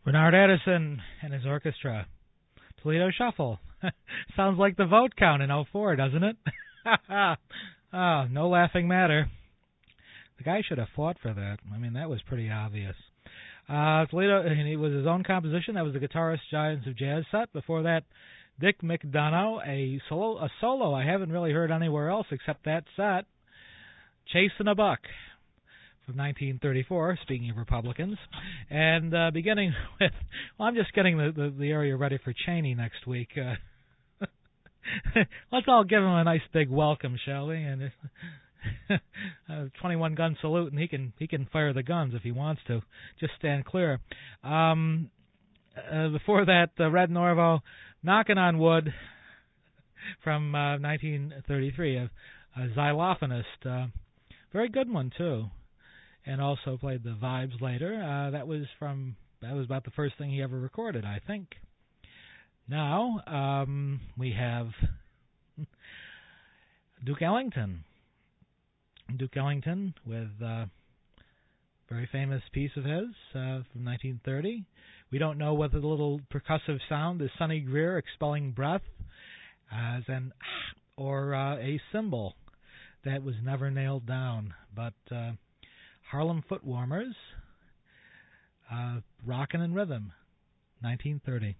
Bernard Edison and his orchestra. Toledo Shuffle. Sounds like the vote count in '04, doesn't it? Oh, no laughing matter. The guy should have fought for that. I mean, that was pretty obvious. Toledo, and it was his own composition. That was the Guitarist Giants of Jazz set. Before that, Dick McDonough, a solo I haven't really heard anywhere else except that set. Chasing a Buck from 1934, speaking of Republicans. And beginning with, well, I'm just getting the area ready for Cheney next week. Let's all give him a nice big welcome, shall we? And 21 gun salute, and he can fire the guns if he wants to. Just stand clear. Before that, Red Norvo, Knocking on Wood from 1933, a xylophonist. Very good one too, and also played the vibes later. That was about the first thing he ever recorded, I think. Now we have Duke Ellington. Duke Ellington with a very famous piece of his from 1930. We don't know whether the little percussive sound is Sonny Greer expelling breath as an or a cymbal. That was never nailed down. But Harlem Footwarmers, Rockin' in Rhythm, 1930.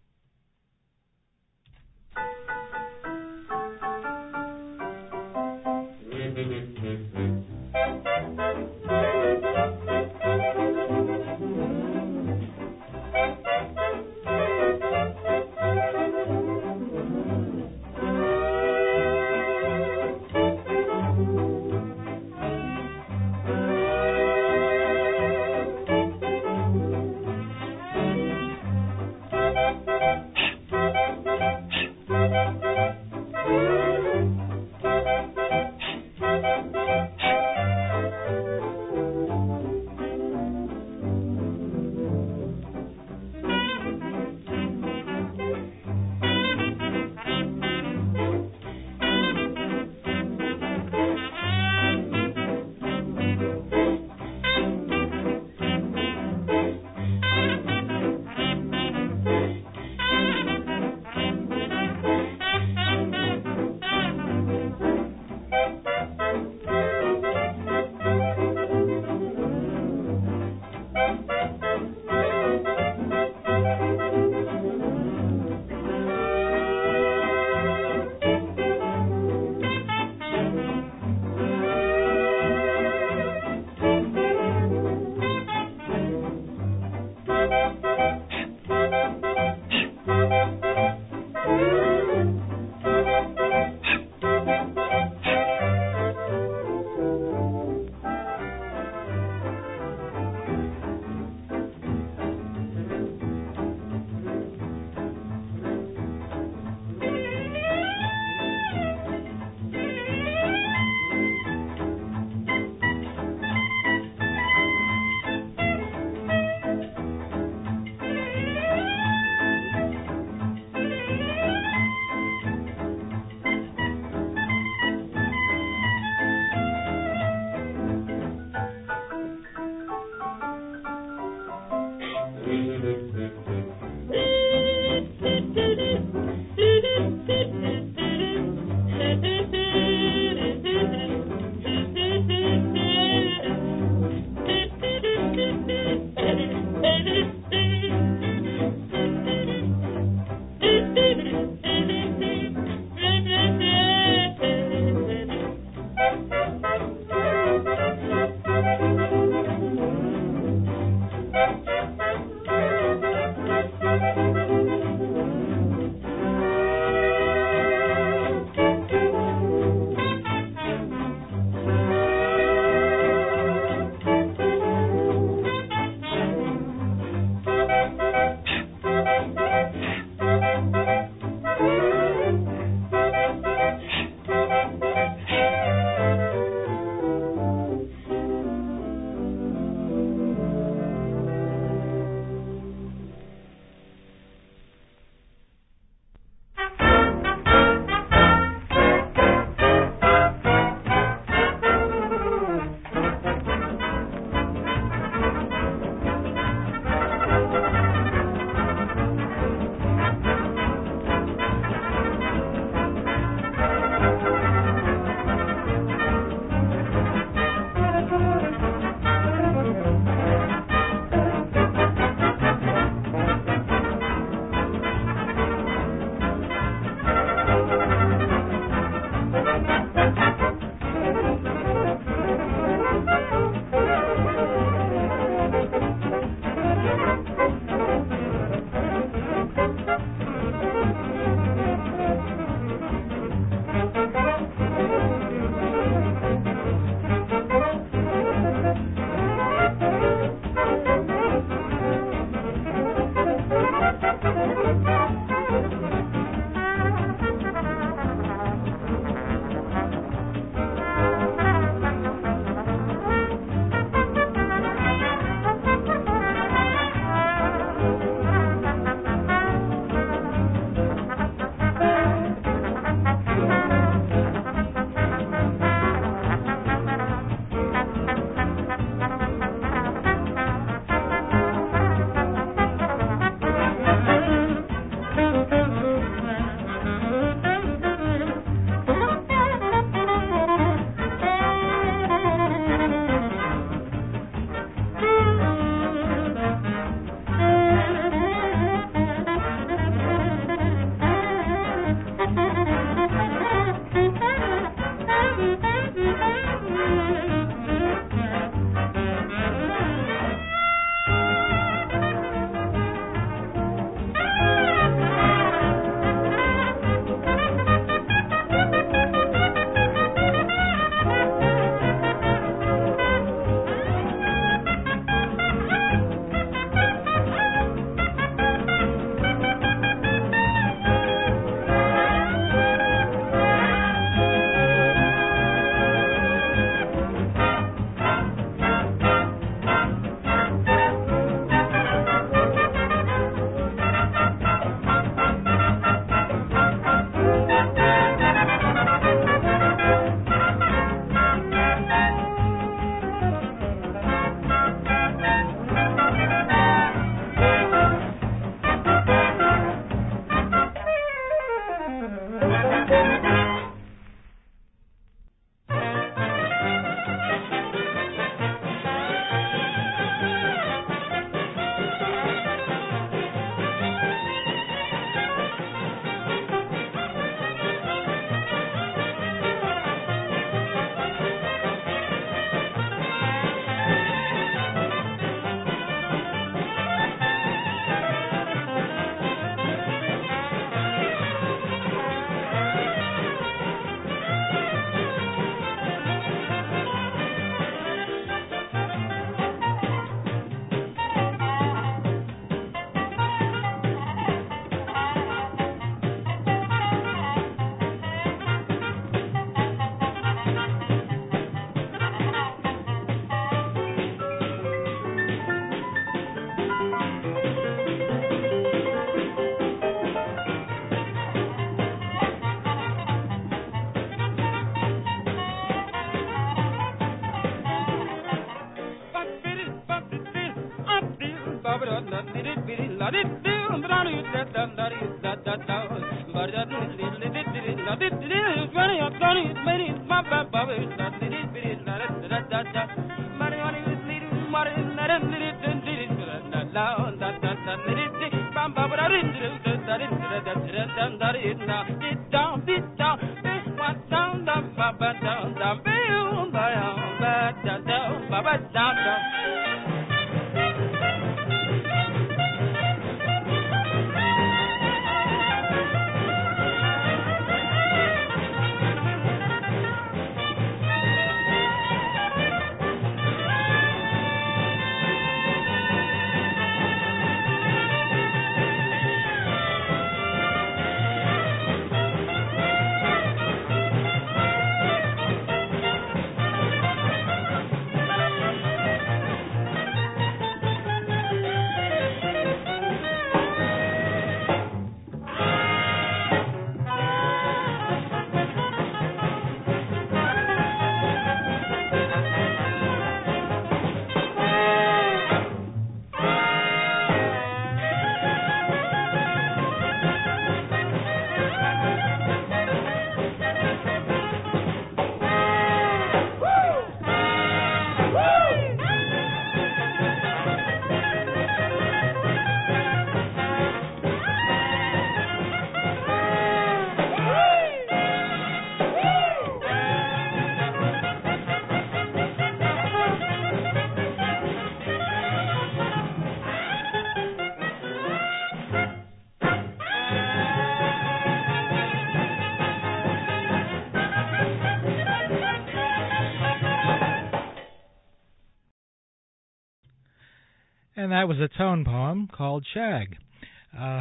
And that was a tone poem called Shag. Uh,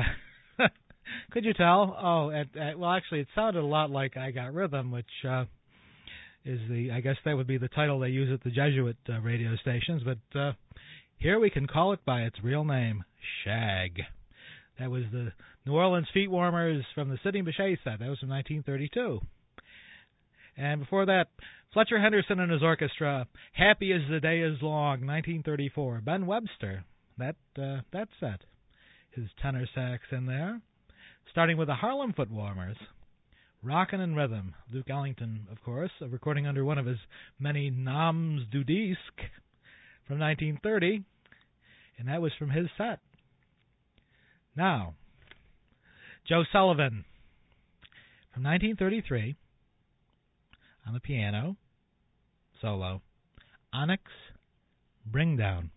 could you tell? Oh, well, actually, it sounded a lot like I Got Rhythm, which is I guess that would be the title they use at the Jesuit radio stations. But here we can call it by its real name, Shag. That was the New Orleans Feet Warmers from the Sidney Bechet set. That was from 1932. And before that, Fletcher Henderson and his orchestra, Happy as the Day is Long, 1934. Ben Webster, that set, his tenor sax in there. Starting with the Harlem Foot Warmers, Rockin' in Rhythm. Duke Ellington, of course, a recording under one of his many noms du disque from 1930, and that was from his set. Now, Joe Sullivan from 1933 on the piano, solo, Onyx Bring Down.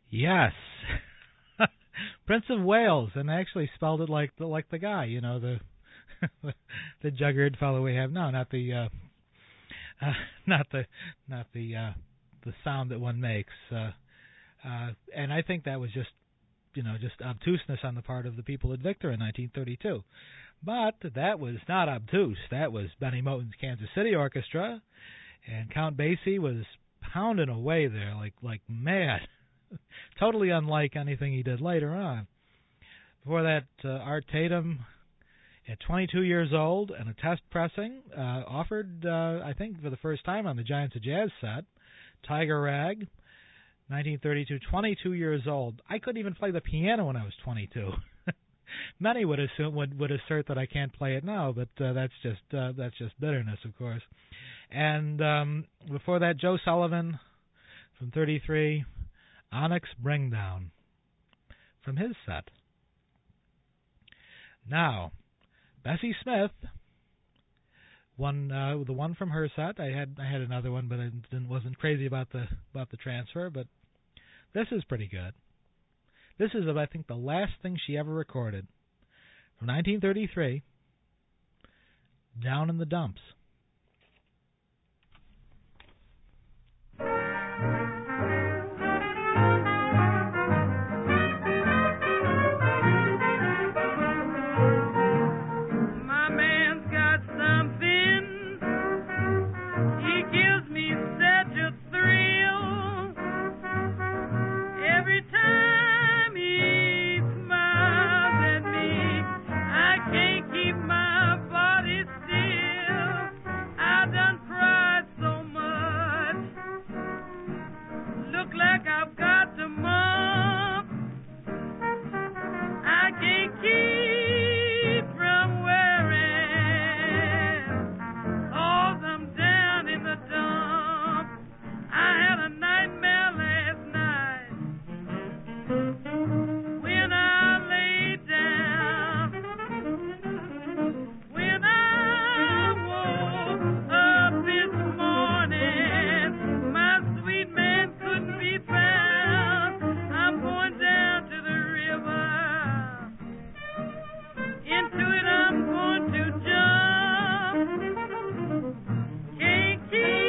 Yes. Prince of Wales, and I actually spelled it like the guy, the the juggered fellow we have now, not the not the sound that one makes. And I think that was just obtuseness on the part of the people at Victor in 1932. But that was not obtuse. That was Benny Moten's Kansas City Orchestra, and Count Basie was pounding away there like mad, totally unlike anything he did later on. Before that, Art Tatum, at 22 years old and a test pressing, offered, I think for the first time on the Giants of Jazz set, Tiger Rag, 1932, 22 years old. I couldn't even play the piano when I was 22. Many would assert that I can't play it now, but that's just bitterness, of course. And before that, Joe Sullivan from 33, Onyx Bringdown from his set. Now, Bessie Smith, the one from her set. I had another one, but I wasn't crazy about the transfer. But this is pretty good. This is, I think, the last thing she ever recorded. From 1933, Down in the Dumps.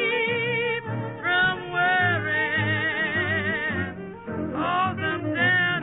Down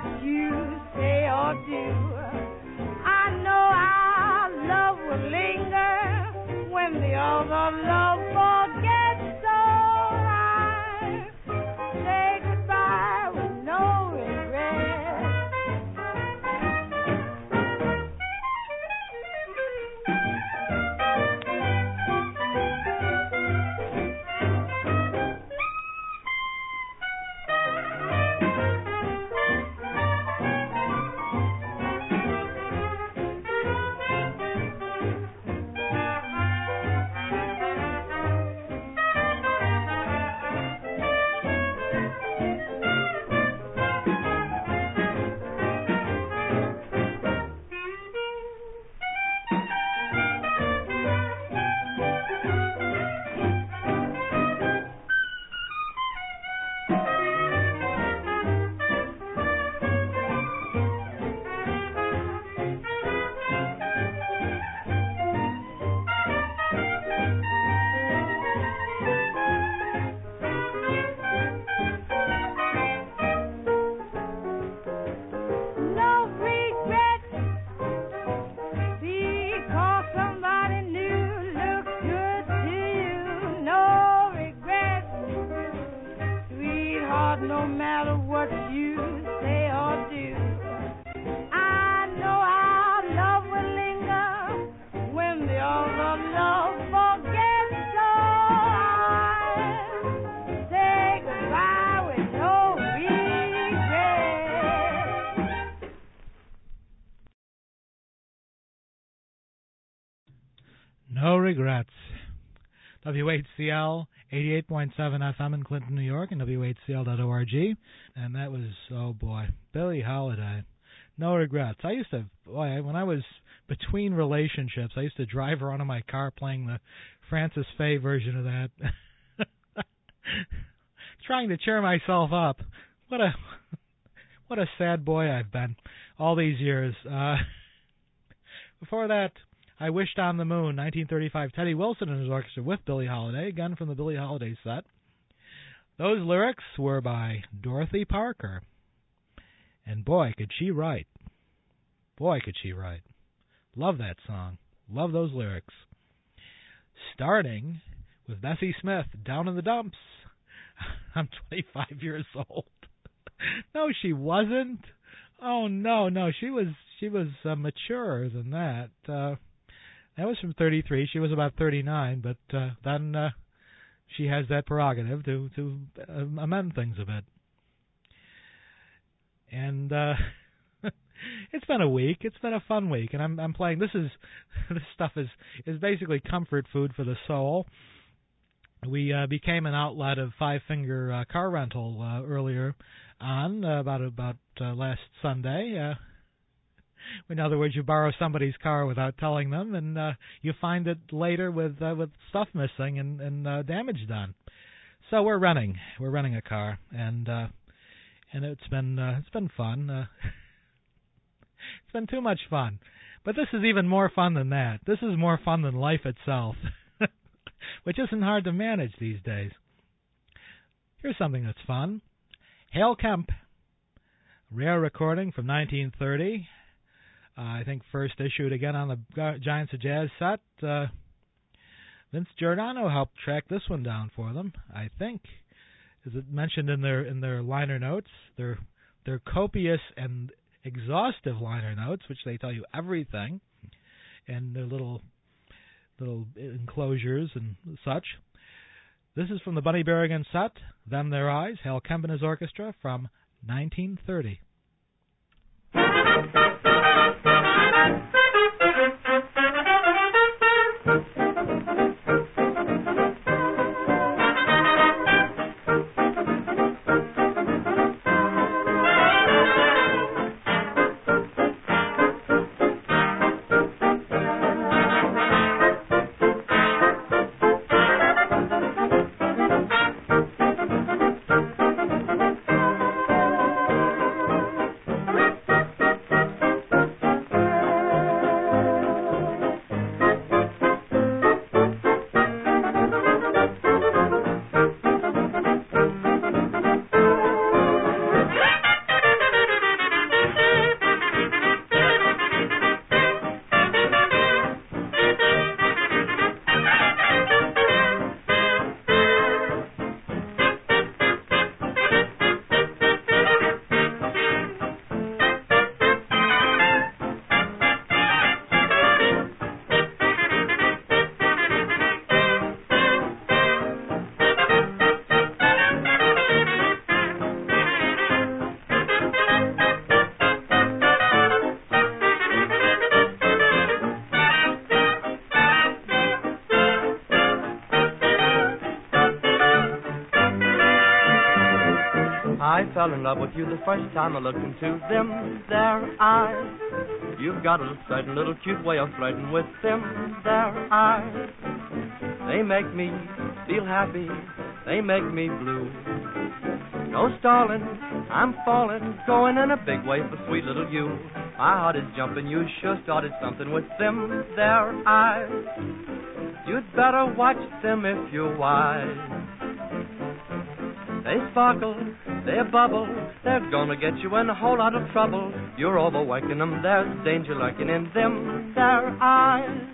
what you say or do. I know our love will linger when the other love forgets. So I say goodbye with no regret. No matter what you say or do, I know our love will linger when the other love forgets. So I say goodbye with no regret. No regrets. WHCL 88.7 FM in Clinton, New York, and WHCL.org. And that was, oh boy, Billie Holiday. No regrets. I used to, when I was between relationships, I used to drive around in my car playing the Francis Faye version of that. Trying to cheer myself up. What a sad boy I've been all these years. Before that, I Wished on the Moon, 1935. Teddy Wilson and his orchestra with Billie Holiday, again from the Billie Holiday set. Those lyrics were by Dorothy Parker. And boy, could she write. Boy, could she write. Love that song. Love those lyrics. Starting with Bessie Smith, Down in the Dumps. I'm 25 years old. No, she wasn't. Oh, no. She was maturer than that. That was from 33. She was about 39, but then she has that prerogative to amend things a bit. And it's been a week. It's been a fun week, and I'm playing. This stuff is basically comfort food for the soul. We became an outlet of Five Finger car rental earlier on about last Sunday. In other words, you borrow somebody's car without telling them, and you find it later with stuff missing and damage done. So we're renting a car, and it's been fun. It's been too much fun, but this is even more fun than that. This is more fun than life itself, which isn't hard to manage these days. Here's something that's fun: Hale Kemp, rare recording from 1930. I think first issued again on the Giants of Jazz set. Vince Giordano helped track this one down for them, I think. Is it mentioned in their liner notes? Their copious and exhaustive liner notes, which they tell you everything, and their little enclosures and such. This is from the Bunny Berrigan set, Them Their Eyes, Hale Kemp and his orchestra from 1930. fell in love with you the first time I looked into them there eyes. You've got a certain little cute way of flirting with them there eyes. They make me feel happy, they make me blue. No stalling, I'm falling, going in a big way for sweet little you. My heart is jumping, you sure started something with them there eyes. You'd better watch them if you're wise. They sparkle, they bubble, they're gonna get you in a whole lot of trouble. You're overworking them, there's danger lurking in them their eyes.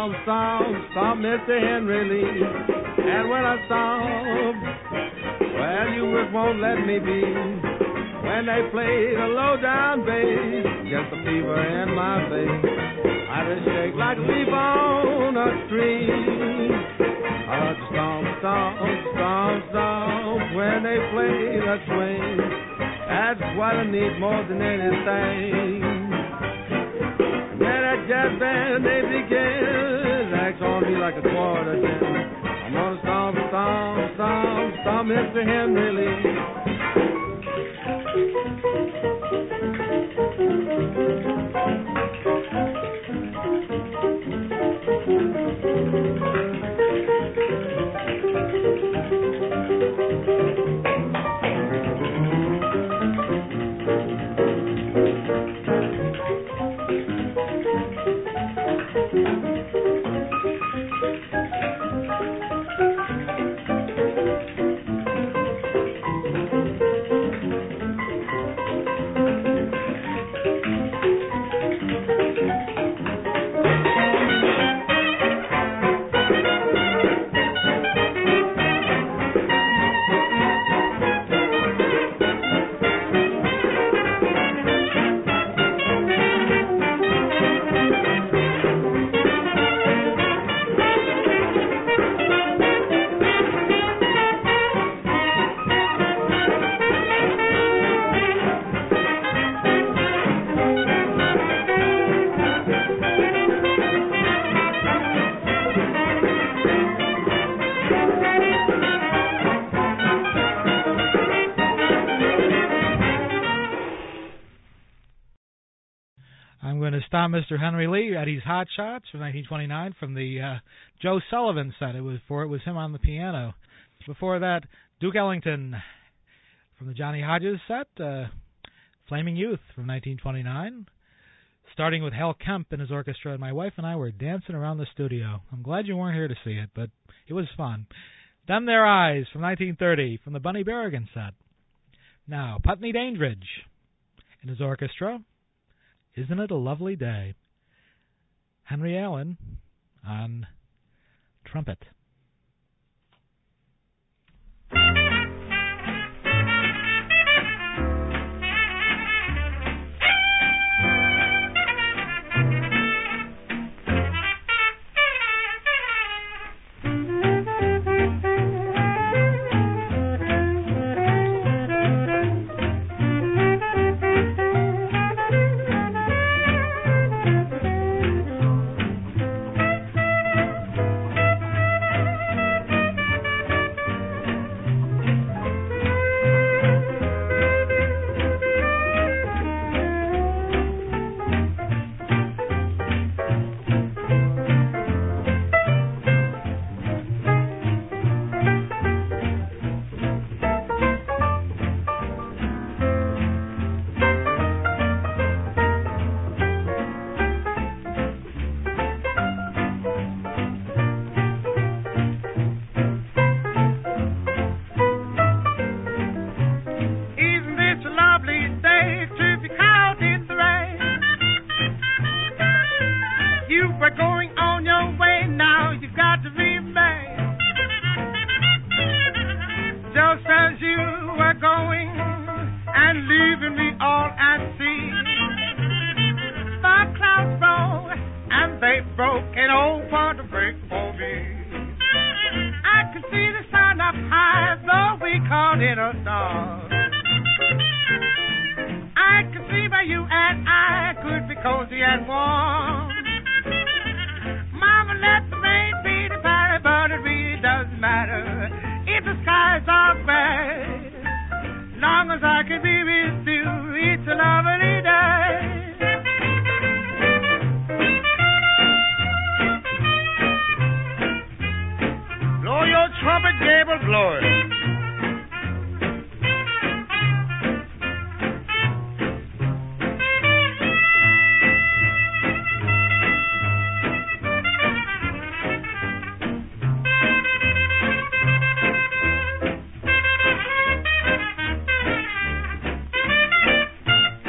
stomp, Mr. Henry Lee. And when I stomp, well, you won't let me be. When they play the low down bass, gets the fever in my face. I just shake like a leaf on a tree. I like to stomp, stomp, stomp, stomp when they play that swing. That's what I need more than anything. And then that jazz band, they begin, acts on me like a quarter ten. I'm gonna stomp, stomp, stomp, stomp Mr. Henry Lee. Stomp Mr. Henry Lee, Eddie's Hot Shots from 1929 from the Joe Sullivan set. It was him on the piano. Before that, Duke Ellington from the Johnny Hodges set, Flaming Youth from 1929. Starting with Hal Kemp and his orchestra, and my wife and I were dancing around the studio. I'm glad you weren't here to see it, but it was fun. Them Their Eyes from 1930 from the Bunny Berrigan set. Now, Putney Dandridge and his orchestra, Isn't It a Lovely Day? Henry Allen on trumpet.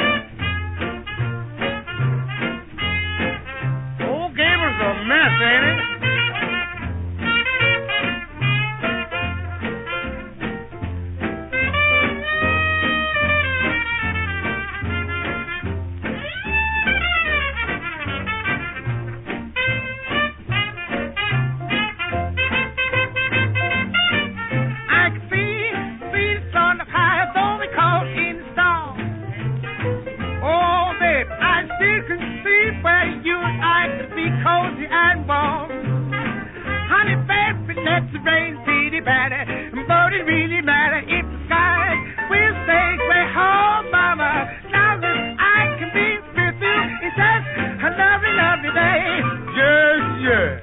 Ain't it? don't it really matter if the sky will stay gray? Oh, mama, now that I can be with you, it's just a lovely, lovely day. Yes, yes.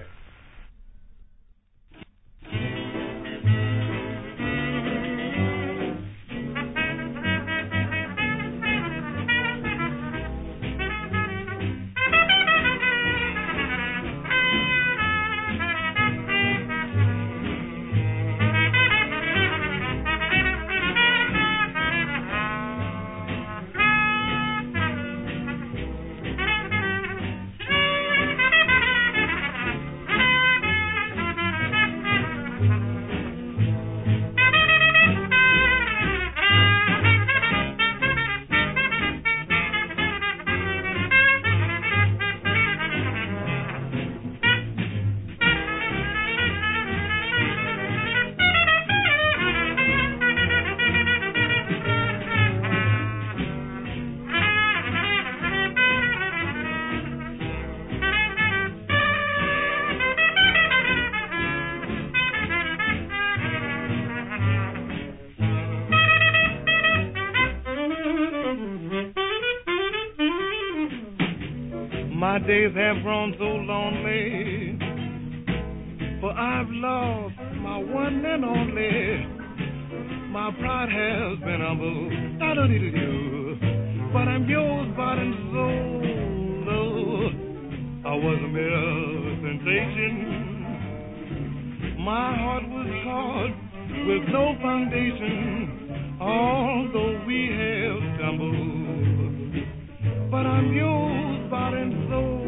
My days have grown so lonely, for I've lost my one and only. My pride has been humbled, I don't need you, but I'm yours, body and soul. Oh, I was a mere sensation. My heart was caught with no foundation, although we have stumbled. But I'm yours, body and soul.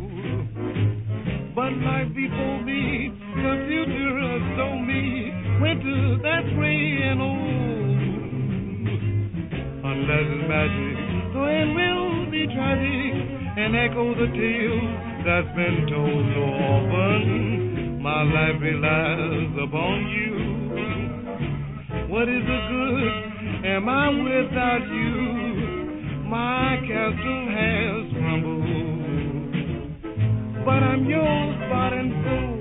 But life before me, the future has shown me, winter that's gray and old. Unless it's magic, so it will be tragic and echo the tale that's been told so often. My life relies upon you. What is the good? Am I without you? My castle has crumbled, but I'm yours, body and soul.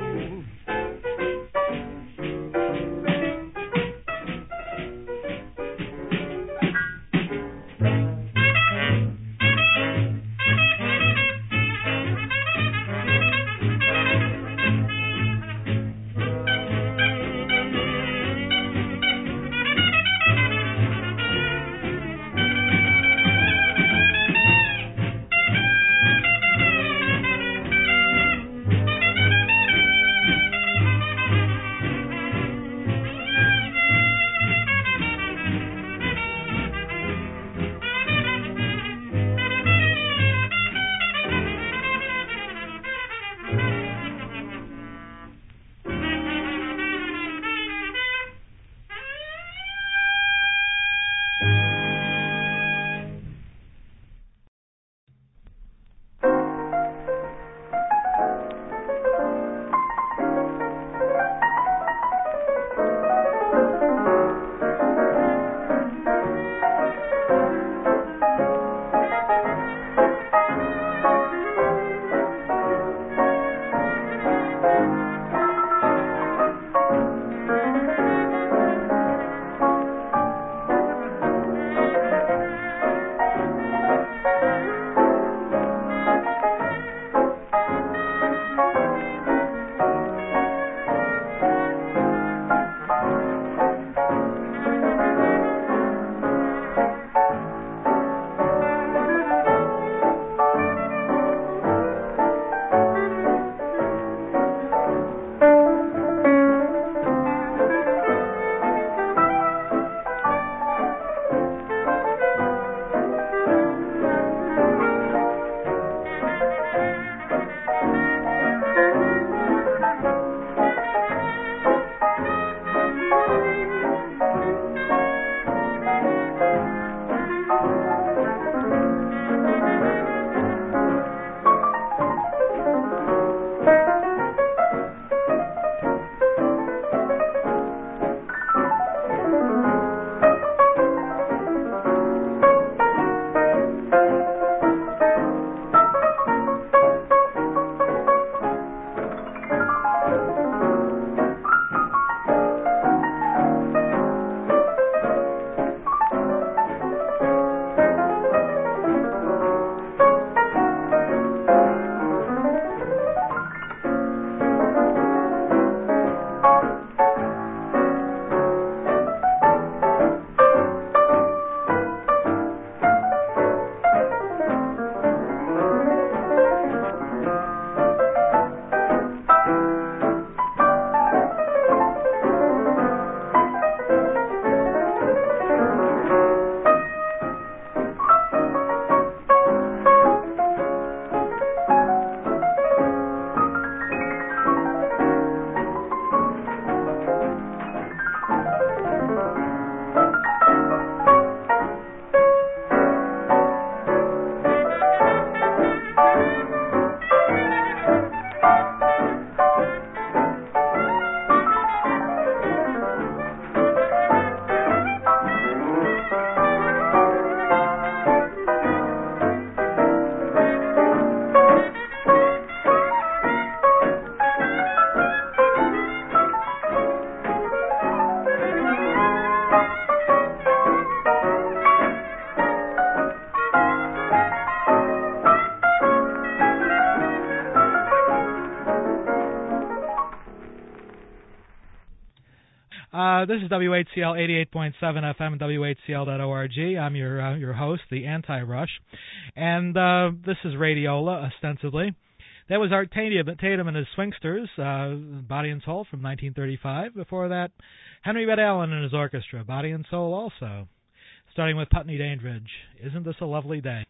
This is WHCL 88.7 FM and WHCL.org. I'm your host, the Anti-Rush. And this is Radiola, ostensibly. That was Art Tatum and his Swingsters, Body and Soul from 1935. Before that, Henry Red Allen and his orchestra, Body and Soul also. Starting with Putney Dandridge, Isn't This a Lovely Day?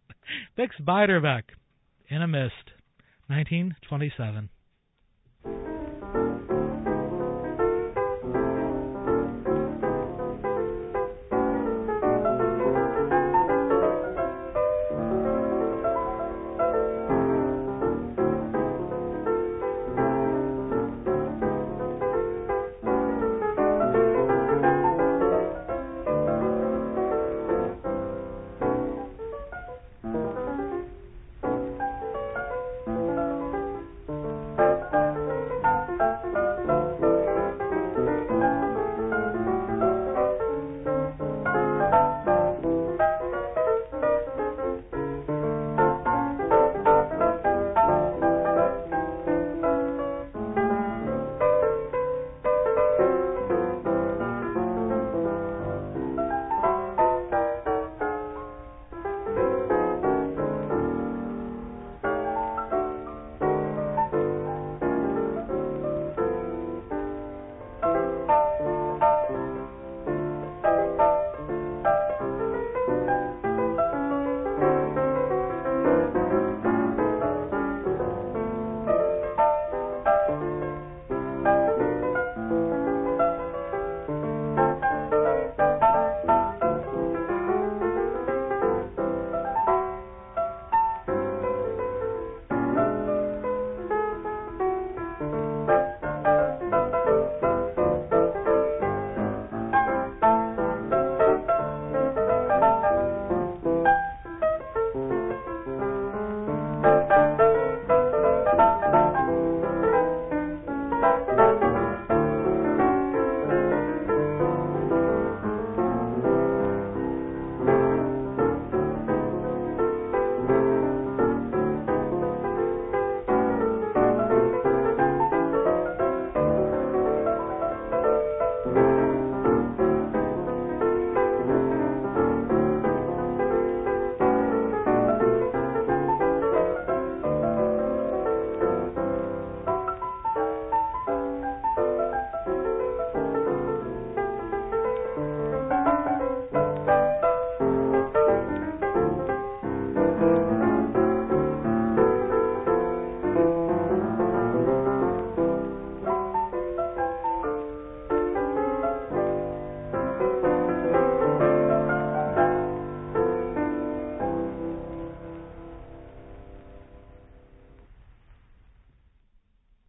Bix Beiderbecke, In a Mist, 1927.